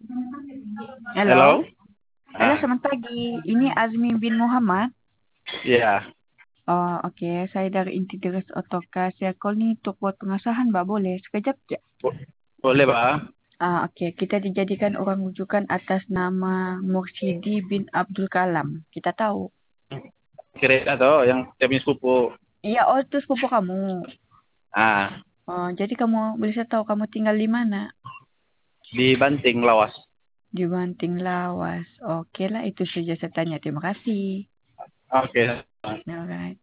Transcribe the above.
Halo. Halo. Halo, selamat pagi. Ini Azmi bin Muhammad. Ya. Oh, oke. Saya dari Integritas Otoka. Saya call nih untuk buat pengasahan, Mbak. Boleh? Sekejap ya? Boleh, Pak. Oke. Kita dijadikan orang rujukan atas nama Mursidi bin Abdul Kalam. Kita tahu. Kira atau yang kami sepupu. Iya, oh itu sepupu kamu. Ah, Oh, jadi kamu bisa tahu kamu tinggal di mana? di Banting Lawas. Di Banting Lawas. Oke lah, itu saja saya tanya. Terima kasih. Oke. Alright.